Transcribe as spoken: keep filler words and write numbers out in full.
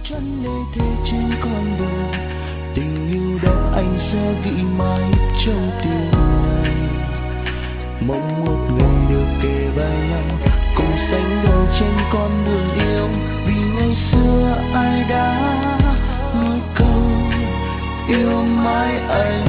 chân lê thế trên con đường, tình yêu đó anh sẽ ghi mãi trong tim này. Mong một ngày được kề vai nhau, cùng sánh đôi trên con đường yêu, vì ngày xưa ai đã nói câu yêu mãi anh.